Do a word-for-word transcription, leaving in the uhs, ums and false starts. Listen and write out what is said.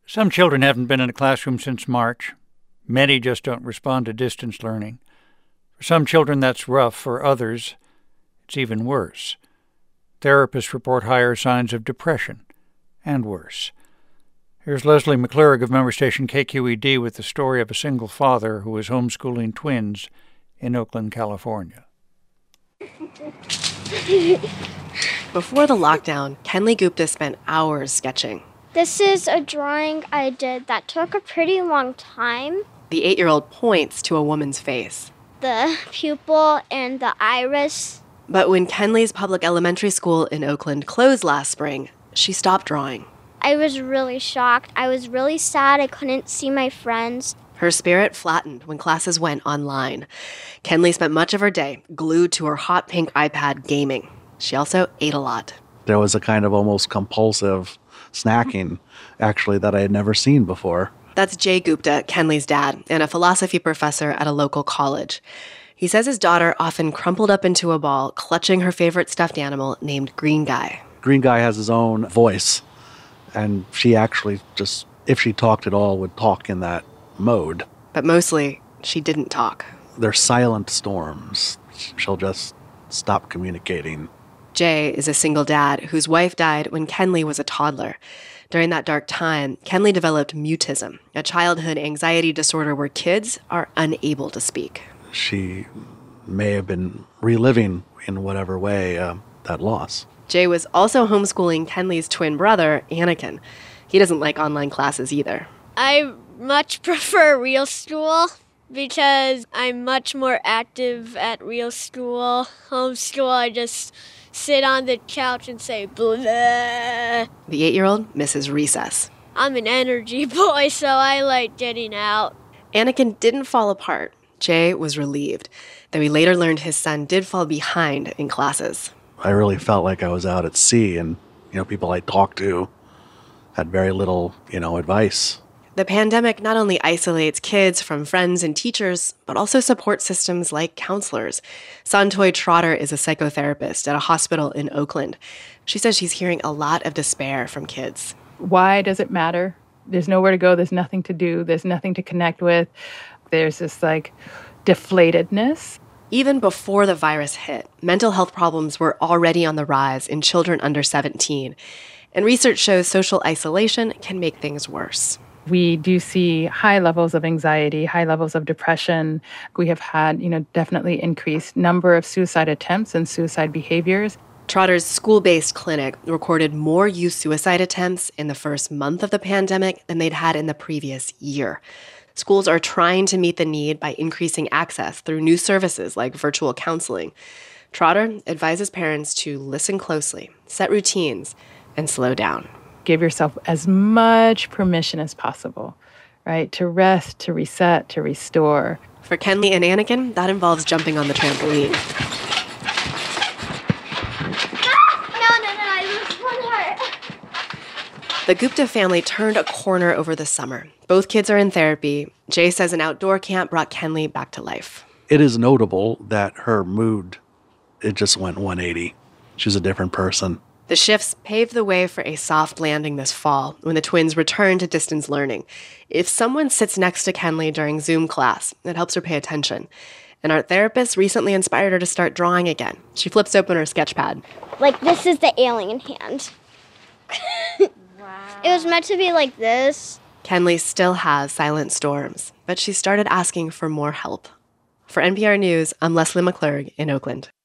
Some children haven't been in a classroom since March. Many just don't respond to distance learning. For some children, that's rough. For others, it's even worse. Therapists report higher signs of depression, and worse. Here's Leslie McClurg of member station K Q E D with the story of a single father who is homeschooling twins in Oakland, California. Before the lockdown, Kenley Gupta spent hours sketching. This is a drawing I did that took a pretty long time. The eight-year-old points to a woman's face. The pupil and the iris. But when Kenley's public elementary school in Oakland closed last spring, she stopped drawing. I was really shocked. I was really sad. I couldn't see my friends. Her spirit flattened when classes went online. Kenley spent much of her day glued to her hot pink iPad gaming. She also ate a lot. There was a kind of almost compulsive snacking, actually, that I had never seen before. That's Jay Gupta, Kenley's dad, and a philosophy professor at a local college. He says his daughter often crumpled up into a ball, clutching her favorite stuffed animal named Green Guy. Green Guy has his own voice, and she actually just, if she talked at all, would talk in that mode. But mostly, she didn't talk. They're silent storms. She'll just stop communicating. Jay is a single dad whose wife died when Kenley was a toddler. During that dark time, Kenley developed mutism, a childhood anxiety disorder where kids are unable to speak. She may have been reliving, in whatever way, uh, that loss. Jay was also homeschooling Kenley's twin brother, Anakin. He doesn't like online classes either. I much prefer real school because I'm much more active at real school. Homeschool, I just sit on the couch and say blah. The eight-year-old misses recess. I'm an energy boy, so I like getting out. Anakin didn't fall apart. Jay was relieved, though he later learned his son did fall behind in classes. I really felt like I was out at sea, and, you know, people I talked to had very little, you know, advice. The pandemic not only isolates kids from friends and teachers, but also supports systems like counselors. Santoy Trotter is a psychotherapist at a hospital in Oakland. She says she's hearing a lot of despair from kids. Why does it matter? There's nowhere to go. There's nothing to do. There's nothing to connect with. There's this, like, deflatedness. Even before the virus hit, mental health problems were already on the rise in children under seventeen. And research shows social isolation can make things worse. We do see high levels of anxiety, high levels of depression. We have had, you know, definitely increased number of suicide attempts and suicide behaviors. Trotter's school-based clinic recorded more youth suicide attempts in the first month of the pandemic than they'd had in the previous year. Schools are trying to meet the need by increasing access through new services like virtual counseling. Trotter advises parents to listen closely, set routines, and slow down. Give yourself as much permission as possible, right? To rest, to reset, to restore. For Kenley and Anakin, that involves jumping on the trampoline. No, no, no, I lose one heart. The Gupta family turned a corner over the summer. Both kids are in therapy. Jay says an outdoor camp brought Kenley back to life. It is notable that her mood, it just went one eighty. She's a different person. The shifts paved the way for a soft landing this fall when the twins return to distance learning. If someone sits next to Kenley during Zoom class, it helps her pay attention. An art therapist recently inspired her to start drawing again. She flips open her sketch pad. Like, this is the alien hand. Wow. It was meant to be like this. Kenley still has silent storms, but she started asking for more help. For N P R News, I'm Leslie McClurg in Oakland.